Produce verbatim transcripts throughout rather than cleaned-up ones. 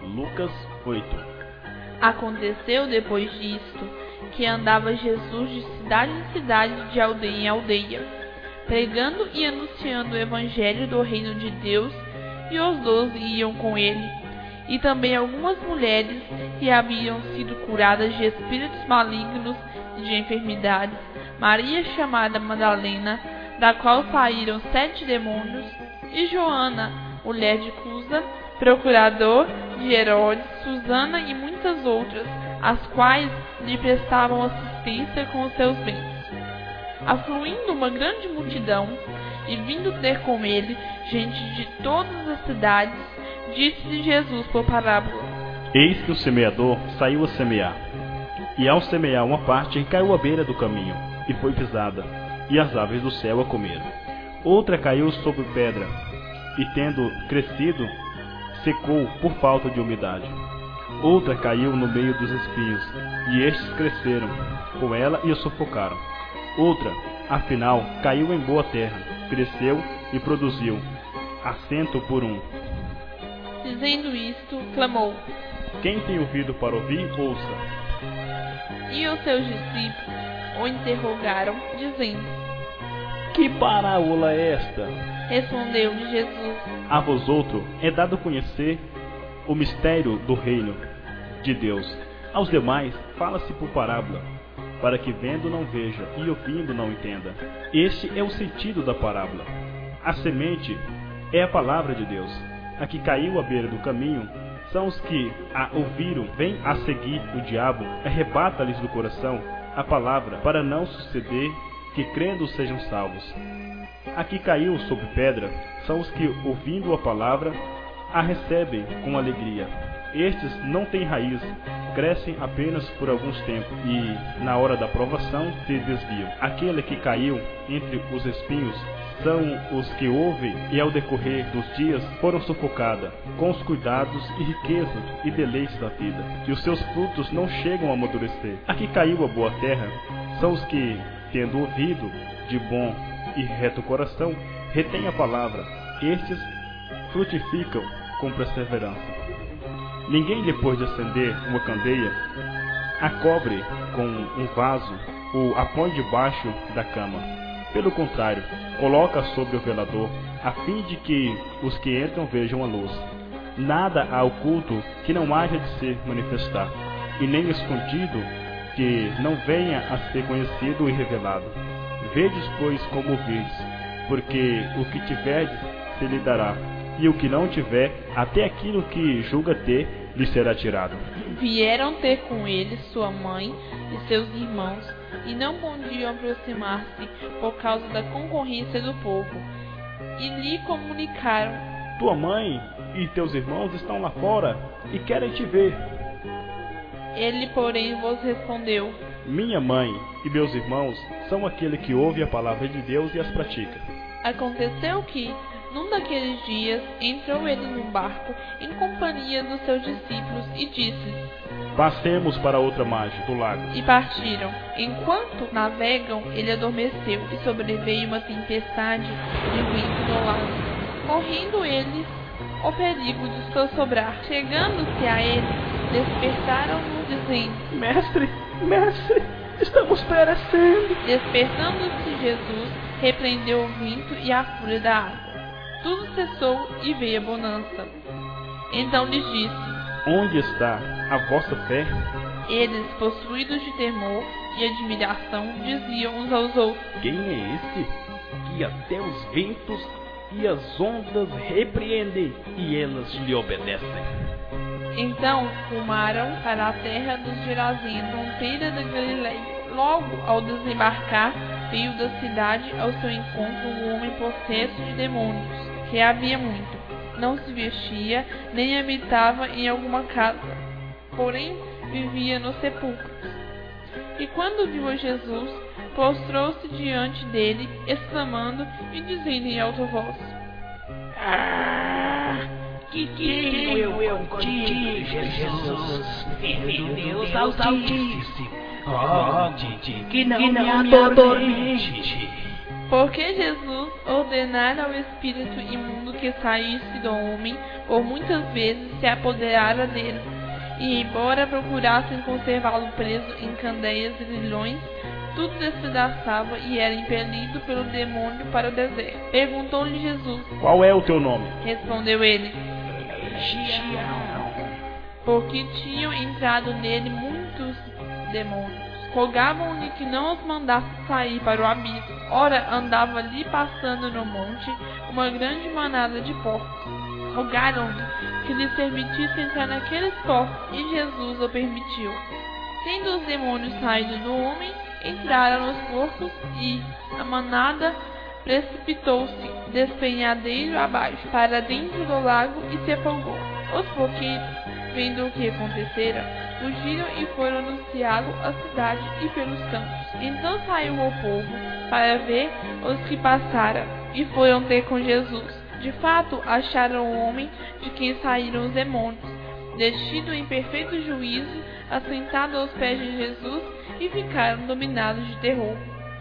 Lucas oito. Aconteceu depois disto, que andava Jesus de cidade em cidade, de aldeia em aldeia, pregando e anunciando o evangelho do reino de Deus, e os doze iam com ele, e também algumas mulheres que haviam sido curadas de espíritos malignos e de enfermidades, Maria chamada Madalena, da qual saíram sete demônios, e Joana, mulher de Cusa, procurador de Herodes, Susana e muitas outras, as quais lhe prestavam assistência com os seus bens. Afluindo uma grande multidão, e vindo ter com ele gente de todas as cidades, disse-lhe Jesus por parábola: Eis que o semeador saiu a semear. E ao semear uma parte, caiu à beira do caminho, e foi pisada, e as aves do céu a comeram. Outra caiu sobre pedra, e tendo crescido, secou por falta de umidade. Outra caiu no meio dos espinhos, e estes cresceram com ela e a sufocaram. Outra, afinal, caiu em boa terra, cresceu e produziu, assento por um. Dizendo isto, clamou: Quem tem ouvido para ouvir, ouça. E os seus discípulos o interrogaram, dizendo: Que parábola é esta? Respondeu-lhe Jesus: A vosotros é dado conhecer o mistério do reino de Deus. Aos demais fala-se por parábola, para que vendo não veja e ouvindo não entenda. Este é o sentido da parábola. A semente é a palavra de Deus. A que caiu à beira do caminho são os que a ouviram, vêm a seguir o diabo, arrebata-lhes do coração a palavra, para não suceder que crendo sejam salvos. A que caiu sobre pedra são os que, ouvindo a palavra, a recebem com alegria. Estes não têm raiz, crescem apenas por alguns tempos e, na hora da provação, se desviam. Aquele que caiu entre os espinhos são os que ouvem e, ao decorrer dos dias, foram sufocados com os cuidados e riquezas e deleites da vida, e os seus frutos não chegam a amadurecer. A que caiu a boa terra são os que, tendo ouvido de bom e reto coração, retêm a palavra. Estes frutificam com perseverança. Ninguém, depois de acender uma candeia, a cobre com um vaso ou a põe debaixo da cama. Pelo contrário, coloca sobre o velador, a fim de que os que entram vejam a luz. Nada há oculto que não haja de ser manifestar, e nem escondido que não venha a ser conhecido e revelado. Vedes, pois, como virdes, porque o que tiverdes se lhe dará, e o que não tiver, até aquilo que julga ter, lhe será tirado. Vieram ter com ele sua mãe e seus irmãos, e não podiam aproximar-se por causa da concorrência do povo, e lhe comunicaram: Tua mãe e teus irmãos estão lá fora e querem te ver. Ele, porém, vos respondeu: Minha mãe e meus irmãos são aquele que ouve a palavra de Deus e as pratica. Aconteceu que, num daqueles dias, entrou ele num barco em companhia dos seus discípulos e disse: Passemos para outra margem do lago. E partiram. Enquanto navegam, ele adormeceu, e sobreveio uma tempestade de vento no lago, correndo eles o perigo de se assobrar. Chegando-se a ele, despertaram-no, dizendo: Mestre, mestre, estamos perecendo. Despertando-se Jesus, repreendeu o vento e a fúria da água. Tudo cessou e veio a bonança. Então lhes disse: Onde está a vossa fé? Eles, possuídos de temor e admiração, diziam uns aos outros: Quem é esse que até os ventos e as ondas repreendem e elas lhe obedecem? Então rumaram para a terra dos Gerazenos, fronteira da Galileia. Logo, ao desembarcar, veio da cidade ao seu encontro um homem possesso de demônios, que havia muito. Não se vestia, nem habitava em alguma casa, porém vivia nos sepulcros. E quando viu a Jesus, prostrou-se diante dele, exclamando e dizendo em alta voz: Ah, que tenho eu, eu contigo, Jesus, Filho de Deus Altíssimo, rogo-te que não, que não me atormente. Porque Jesus ordenara ao espírito imundo que saísse do homem, por muitas vezes se apoderara dele, e embora procurassem conservá-lo preso em candeias e grilhões, tudo despedaçava e era impelido pelo demônio para o deserto. Perguntou-lhe Jesus: Qual é o teu nome? Respondeu ele: porque tinham entrado nele muitos demônios. Rogavam-lhe que não os mandasse sair para o abismo. Ora, andava ali passando no monte uma grande manada de porcos. Rogaram-lhe que lhes permitisse entrar naqueles porcos, e Jesus o permitiu. Tendo os demônios saído do homem, entraram nos porcos, e a manada precipitou-se despenhadeiro abaixo, para dentro do lago, e se afogou. Os porqueiros, vendo o que acontecera, fugiram e foram anunciá-lo à cidade e pelos campos. Então saiu o povo para ver os que passara, e foram ter com Jesus. De fato, acharam o homem de quem saíram os demônios, vestido em perfeito juízo, assentado aos pés de Jesus, e ficaram dominados de terror.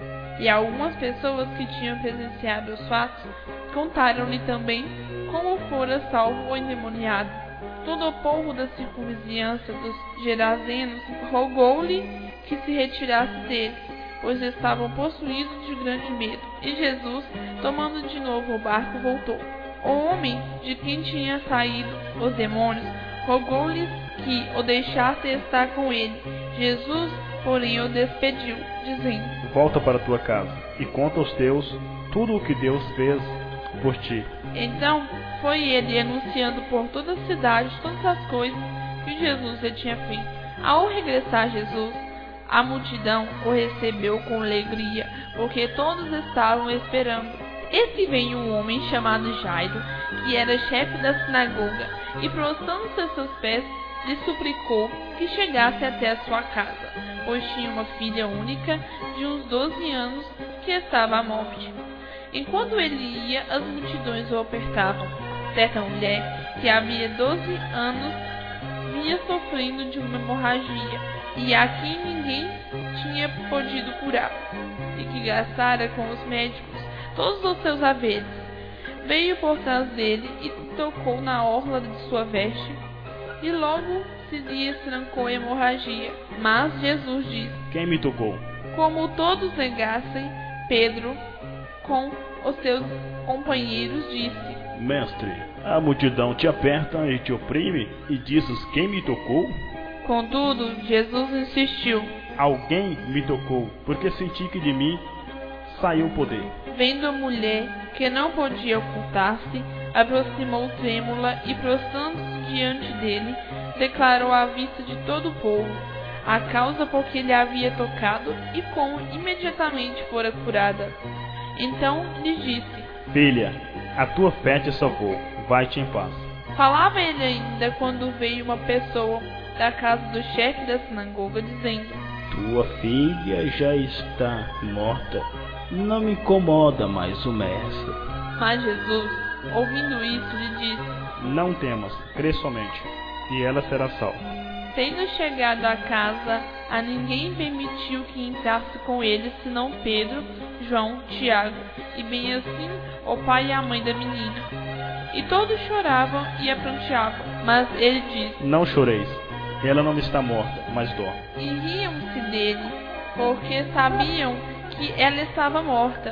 E algumas pessoas que tinham presenciado os fatos contaram-lhe também como fora salvo o endemoniado. Todo o povo da circunvizinhança dos Gerazenos rogou-lhe que se retirasse deles, pois estavam possuídos de grande medo. E Jesus, tomando de novo o barco, voltou. O homem de quem tinha saído os demônios rogou-lhes que o deixasse estar com ele. Jesus, porém, o despediu, dizendo: Volta para tua casa e conta aos teus tudo o que Deus fez por ti. Então foi ele anunciando por toda a cidade todas as coisas que Jesus lhe tinha feito. Ao regressar Jesus, a multidão o recebeu com alegria, porque todos estavam esperando. Eis que veio um homem chamado Jairo, que era chefe da sinagoga, e prostrando-se a seus pés, lhe suplicou que chegasse até a sua casa, pois tinha uma filha única de uns doze anos que estava à morte. Enquanto ele ia, as multidões o apertavam. Certa mulher, que havia doze anos, vinha sofrendo de uma hemorragia, e a quem ninguém tinha podido curar, e que gastara com os médicos todos os seus haveres, veio por trás dele e tocou na orla de sua veste, e logo se lhe estrancou a hemorragia. Mas Jesus disse: Quem me tocou? Como todos negassem, Pedro, com os seus companheiros, disse: Mestre, a multidão te aperta e te oprime, e dizes: Quem me tocou? Contudo, Jesus insistiu: Alguém me tocou, porque senti que de mim saiu o poder. Vendo a mulher que não podia ocultar-se, aproximou trêmula e, prostrando-se diante dele, declarou à vista de todo o povo a causa por que lhe havia tocado e como imediatamente fora curada. Então lhe disse: Filha, a tua fé te salvou, vai-te em paz. Falava ele ainda quando veio uma pessoa da casa do chefe da sinagoga, dizendo: Tua filha já está morta. Não me incomoda mais o mestre. Mas Jesus, ouvindo isso, lhe disse: Não temas, crê somente, e ela será salva. Tendo chegado à casa, a ninguém permitiu que entrasse com ele, senão Pedro, João, Tiago, e bem assim o pai e a mãe da menina. E todos choravam e a pranteavam. Mas ele disse: Não choreis, ela não está morta, mas dorme. E riam-se dele, porque sabiam que ela estava morta.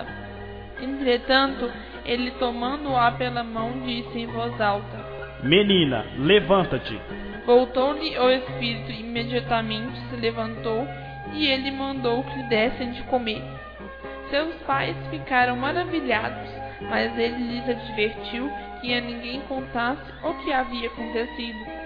Entretanto, ele, tomando-a pela mão, disse em voz alta: Menina, levanta-te. Voltou-lhe o espírito, e imediatamente se levantou, e ele mandou que lhe dessem de comer. Seus pais ficaram maravilhados, mas ele lhes advertiu que a ninguém contasse o que havia acontecido.